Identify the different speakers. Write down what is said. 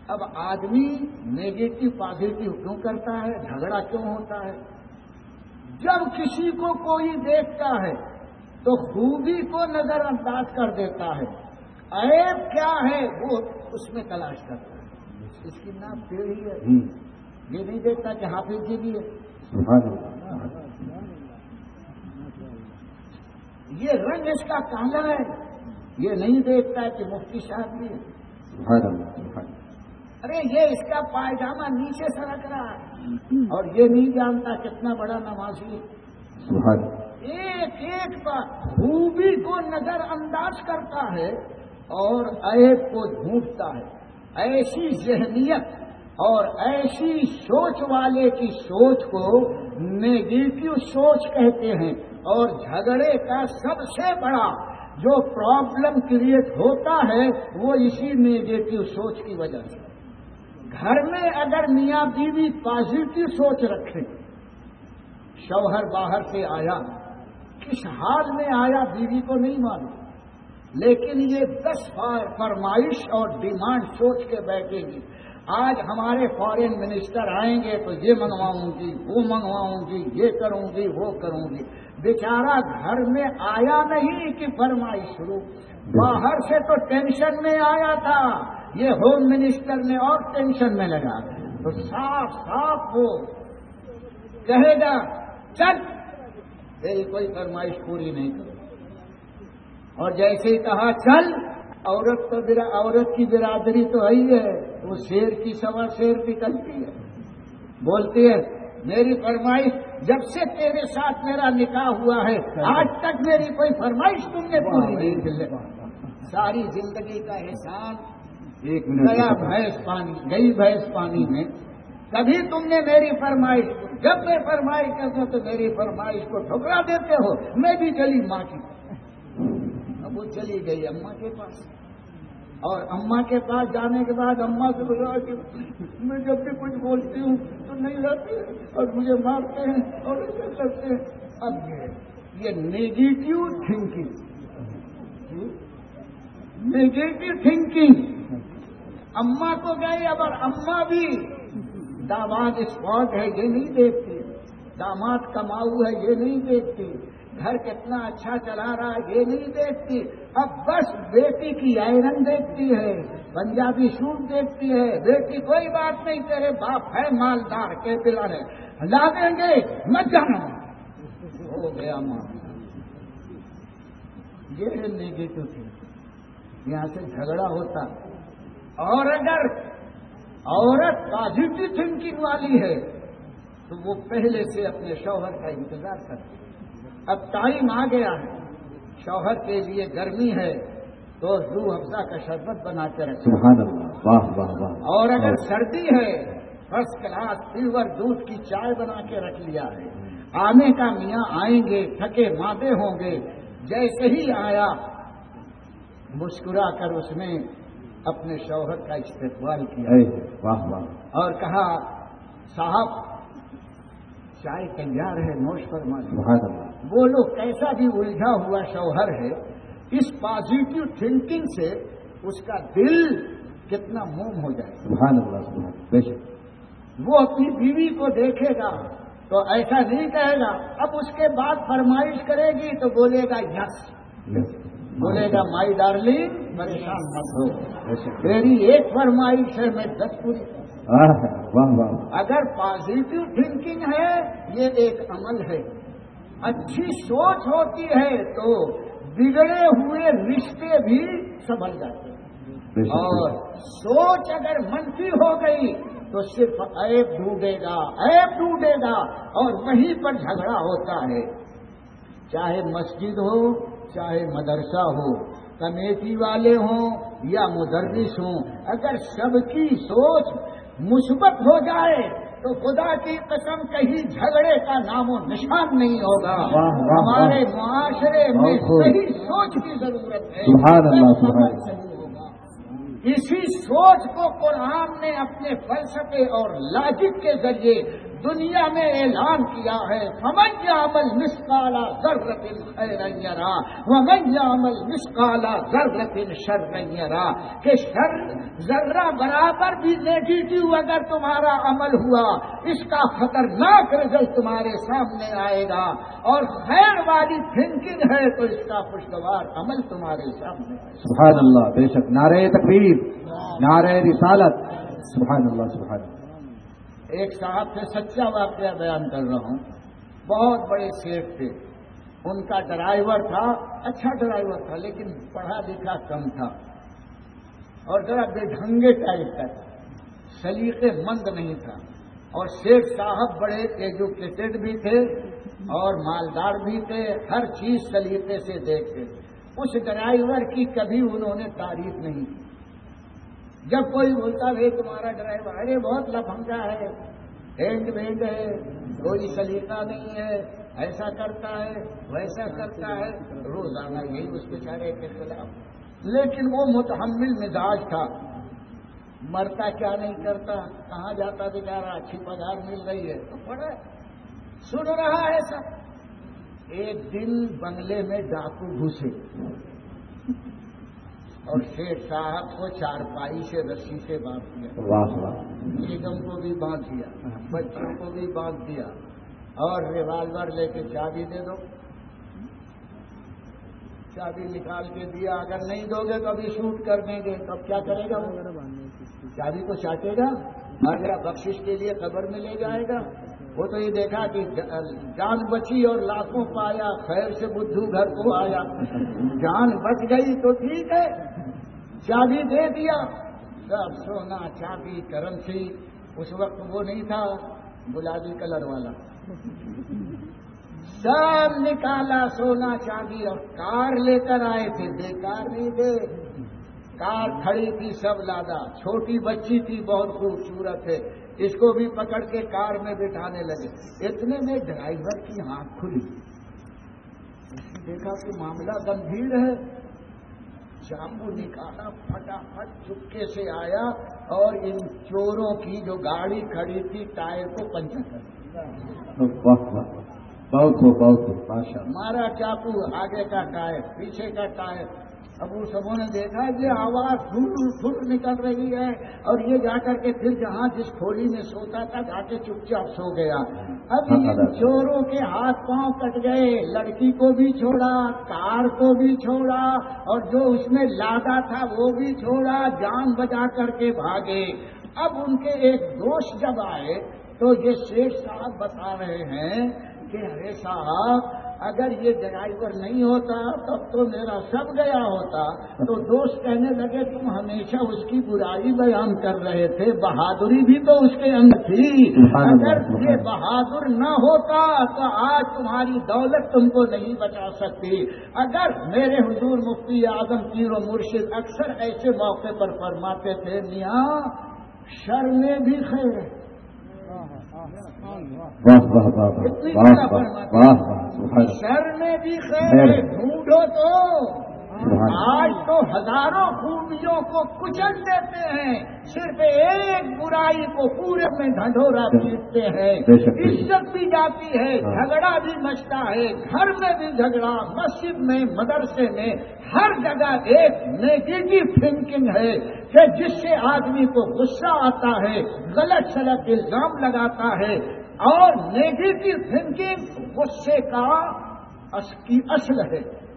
Speaker 1: اب آدمی negative positive کیوں کرتا ہے؟ جھگڑا کیوں ہوتا ہے؟ جب کسی کو کوئی دیکھتا ہے تو خوبی کو نظر انداز کر دیتا ہے، عیب کیا ہے وہ اس میں تلاش کرتا ہے. اس کی نام ٹیڑھی ہے. یہ نہیں دیکھتا کہ حافظ جی بھی ہے، یہ رنگ اس کا کالا ہے، یہ نہیں دیکھتا کہ مفتی صاحب بھی ہے. ارے یہ اس کا پائجامہ نیچے سرک رہا ہے اور یہ نہیں جانتا کتنا بڑا نمازی ہے. ایک ایک پر خوبی کو نظر انداز کرتا ہے اور عیب کو ڈھونڈتا ہے. ایسی ذہنیت اور ایسی سوچ والے کی سوچ کو نیگیٹو سوچ کہتے ہیں. اور جھگڑے کا سب سے بڑا جو پرابلم کریٹ ہوتا ہے وہ اسی نیگیٹو سوچ کی وجہ سے. گھر میں اگر میاں بیوی پازیٹو سوچ رکھیں، شوہر باہر سے آیا، کس حال میں آیا بیوی کو نہیں معلوم، لیکن یہ 10 فرمائش اور ڈیمانڈ سوچ کے بیٹھے گی. آج ہمارے فارن منسٹر آئیں گے تو یہ منگواؤں گی، وہ منگواؤں گی، یہ کروں گی، وہ کروں گی. بیچارہ گھر میں آیا نہیں کہ فرمائش شروع، باہر سے تو ٹینشن میں آیا تھا، یہ ہوم منسٹر نے اور ٹینشن میں لگا. تو صاف صاف وہ کہے گا چل تیری کوئی فرمائش پوری نہیں کرو. اور جیسے ہی کہا چل، عورت کی برادری تو ہے ہی ہے، وہ شیر کی سوا شیر نکلتی ہے، بولتی ہے میری فرمائش جب سے تیرے ساتھ میرا نکاح ہوا ہے آج تک میری کوئی فرمائش تم نے پوری نہیں کی. ساری زندگی کا احسان گیا بھینس پانی، گئی بھینس پانی میں. کبھی تم نے میری فرمائش، جب میں فرمائش کرتا ہوں تو میری فرمائش کو ٹھکرا دیتے ہو. میں بھی چلی ماں کی، اب وہ چلی گئی اماں کے پاس، اور اماں کے پاس جانے کے بعد اماں سے بولا کہ میں جب بھی کچھ بولتی ہوں تو نہیں رہتے اور مجھے مارتے ہیں اور ایسا کرتے ہیں. اب یہ نیگیٹو تھنکنگ اماں کو گئی. اب اور اماں بھی داماد اسپاٹ ہے یہ نہیں دیکھتی، داماد کماؤ ہے یہ نہیں دیکھتی، گھر کتنا اچھا چلا رہا ہے یہ نہیں دیکھتی. اب بس بیٹی کی آئرن دیکھتی ہے، پنجابی سوٹ دیکھتی ہے. بیٹی کوئی بات نہیں، تیرے باپ ہے مالدار کے پلر ہے، لا دیں گے مت جانا. ہو گیا ماں. یہ ہے نیگیٹو تھنکنگ، یہاں سے جھگڑا ہوتا. اور اگر عورت پازیٹو تھنکنگ والی ہے تو وہ پہلے سے اپنے شوہر کا انتظار کرتی ہے. اب ٹائم آ گیا ہے، شوہر کے لیے گرمی ہے تو روح افزا کا شربت بنا کے رکھے.
Speaker 2: سبحان اللہ، واہ واہ واہ.
Speaker 1: اور اگر سردی ہے فرسٹ کلاس پیور دودھ کی چائے بنا کے رکھ لیا ہے. آنے کا میاں آئیں گے، تھکے مادے ہوں گے، جیسے ہی آیا مسکرا کر اس نے اپنے شوہر کا استقبال کیا.
Speaker 2: واہ واہ.
Speaker 1: اور کہا صاحب چائے تیار ہے، نوش فرمائیں.
Speaker 2: سبحان اللہ.
Speaker 1: وہ لوگ کیسا بھی الجھا ہوا شوہر ہے، اس پازیٹو تھنکنگ سے اس کا دل کتنا موم ہو جائے.
Speaker 2: سبحان اللہ، سبحان اللہ. بے شک
Speaker 1: وہ اپنی بیوی کو دیکھے گا تو ایسا نہیں کہے گا. اب اس کے بعد فرمائش کرے گی تو بولے گا یس، بولے گا مائی ڈارلنگ پریشان مت ہو، میری ایک فرمائش ہے میں 10 پوری.
Speaker 2: واہ واہ.
Speaker 1: اگر پازیٹو تھنکنگ ہے یہ ایک عمل ہے. اچھی سوچ ہوتی ہے تو بگڑے ہوئے رشتے بھی سنبھل جاتے ہیں. اور سوچ اگر منفی ہو گئی تو صرف عیب ڈھونڈے گا اور وہیں پر جھگڑا ہوتا ہے. چاہے مسجد ہو چاہے مدرسہ ہو، کمیٹی والے ہوں یا مدرس ہوں، اگر سب کی سوچ مثبت ہو جائے تو خدا کی قسم کہیں جھگڑے کا نام و نشان نہیں ہوگا. ہمارے معاشرے میں صحیح سوچ کی ضرورت ہے.
Speaker 2: سبحان اللہ، سبحان اللہ.
Speaker 1: اسی سوچ کو قرآن نے اپنے فلسفے اور لاجک کے ذریعے دنیا میں اعلان کیا ہے فمن یعمل مثقال ذرۃ خیرا یرا ومن یعمل مثقال ذرۃ شرا یرا، کہ شر ذرہ برابر بھی نیگیٹو اگر تمہارا عمل ہوا اس کا خطرناک رزلٹ تمہارے سامنے آئے گا، اور خیر والی تھنکنگ ہے تو اس کا خوشگوار عمل تمہارے سامنے آئے گا۔
Speaker 2: سبحان اللہ، بے شک، نعرہ تکبیر، نعرہ رسالت، سبحان اللہ سبحان اللہ۔
Speaker 1: ایک صاحب سے سچا واقعہ بیان کر رہا ہوں، بہت بڑے سیٹ تھے، ان کا ڈرائیور تھا، اچھا ڈرائیور تھا لیکن پڑھا لکھا کم تھا اور ذرا بے ڈھنگے ٹائپ کا تھا، سلیقے مند نہیں تھا، اور سیٹ صاحب بڑے ایجوکیٹڈ بھی تھے اور مالدار بھی تھے، ہر چیز سلیقے سے دیکھتے۔ اس ڈرائیور کی کبھی انہوں نے تعریف نہیں کی۔ جب کوئی بولتا ہے تمہارا ڈرائیور ارے بہت لفنگا ہے، ہینڈ بینڈ ہے، کوئی سلیقہ نہیں ہے، ایسا کرتا ہے ویسا کرتا ہے، روزانہ یہی اس بیچارے کے خلاف۔ لیکن وہ متحمل مزاج تھا، مرتا کیا نہیں کرتا، کہاں جاتا بیچارہ، اچھی پگار مل رہی ہے تو پڑھے سن رہا ہے سب۔ ایک دن بنگلے میں ڈاکو گھسے اور شیخ صاحب کو چارپائی سے رسی سے باندھ دیا،
Speaker 2: واہ واہ،
Speaker 1: بیگم کو بھی باندھ دیا، بچوں کو بھی باندھ دیا، اور ریوالور لے کے چابی دے دو، چابی نکال کے دیا، اگر نہیں دو گے تو ابھی شوٹ کر دیں گے۔ تو اب کیا کرے گا وہ؟ چابی کو چاٹے گا، اگر بخشش کے لیے قبر میں لے جائے گا۔ وہ تو یہ دیکھا کہ جان بچی اور لاکھوں پایا، خیر سے بدھو گھر کو آیا، جان بچ گئی تو ٹھیک ہے، چابی دے دیا، سب سونا چابی کرنسی، اس وقت وہ نہیں تھا گلابی کلر والا، سب نکالا سونا چاندی، اور کار لے کر آئے تھے، بیکار نہیں تھے، کار کھڑی تھی، سب لادا، چھوٹی بچی تھی بہت خوبصورت ہے، اس کو بھی پکڑ کے کار میں بٹھانے لگے۔ اتنے میں ڈرائیور کی آنکھ کھلی، دیکھا کہ معاملہ گمبھیر ہے، چاقو نکالا، فٹافٹ چپکے سے آیا اور ان چوروں کی جو گاڑی کھڑی تھی ٹائر کو پنچر کر دیا۔
Speaker 2: بہت ماشاء اللہ۔
Speaker 1: مارا چاقو، آگے کا ٹائر، پیچھے کا ٹائر۔ اب وہ سبوں نے دیکھا یہ آواز دھر نکل رہی ہے، اور یہ جا کر کے پھر جہاں جس کھولی میں سوتا تھا جا کے چپ چاپ سو گیا۔ اب ان چوروں کے ہاتھ پاؤں کٹ گئے، لڑکی کو بھی چھوڑا، کار کو بھی چھوڑا، اور جو اس میں لادا تھا وہ بھی چھوڑا، جان بچا کر کے بھاگے۔ اب ان کے ایک دوست جب آئے تو یہ شیخ صاحب بتا رہے ہیں کہ ارے صاحب اگر یہ ڈرائیور نہیں ہوتا تب تو میرا سب گیا ہوتا۔ تو دوست کہنے لگے تم ہمیشہ اس کی برائی بیان کر رہے تھے، بہادری بھی تو اس کے اندر تھی، اگر یہ بہادر نہ ہوتا تو آج تمہاری دولت تم کو نہیں بچا سکتی۔ اگر میرے حضور مفتی اعظم پیر و مرشد اکثر ایسے موقع پر فرماتے تھے میاں شر میں بھی خیر ہے، شر میں بھی خیر ہے، ڈھونڈو تو۔ آج تو ہزاروں خوبیوں کو کچل دیتے ہیں، صرف ایک برائی کو پورے میں ڈھنڈورا پیٹتے ہیں، عزت بھی جاتی ہے، جھگڑا بھی مچتا ہے، گھر میں بھی جھگڑا، مسجد میں، مدرسے میں، ہر جگہ ایک نیگیٹو تھنکنگ ہے کہ جس سے آدمی کو غصہ آتا ہے، غلط سلط الزام لگاتا ہے، اور نیگیٹو تھنکنگ غصے کا کی اصل ہے۔